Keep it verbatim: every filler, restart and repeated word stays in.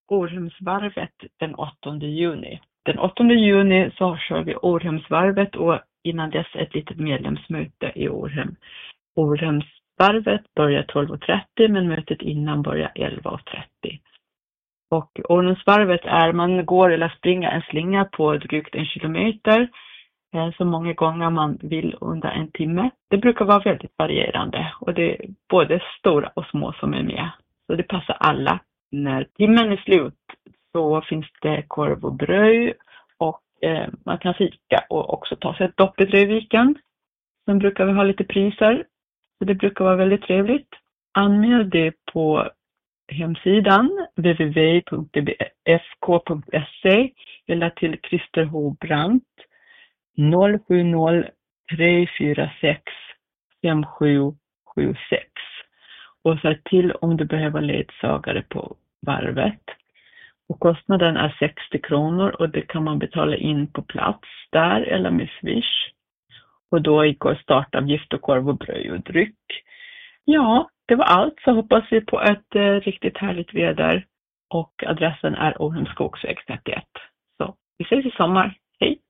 Århemsvarvet den åttonde juni. Den åttonde juni så kör vi Århemsvarvet och innan dess ett litet medlemsmöte i Århem. Århemsvarvet börjar tolv och trettio men mötet innan börjar elva och trettio. Och Århemsvarvet är, man går eller springer en slinga på drygt en kilometer så många gånger man vill under en timme. Det brukar vara väldigt varierande och det är både stora och små som är med. Så det passar alla. När timmen är slut så finns det korv och bröd och eh, man kan fika och också ta sig ett dopp i Dröviken. Sen brukar vi ha lite priser. Så det brukar vara väldigt trevligt. Anmäl det på hemsidan w w w punkt d b f k punkt s e eller till Christer H. Brandt noll sju noll tre fyra sex fem sju sju sex och säg till om du behöver ledsagare på varvet. Och kostnaden är sextio kronor och det kan man betala in på plats där eller med Swish. Och då ingår startavgift och korv och bröd och dryck. Ja, det var allt, så hoppas vi på ett eh, riktigt härligt väder och adressen är Århems skogsväg trettioett. Så vi ses i sommar. Hej!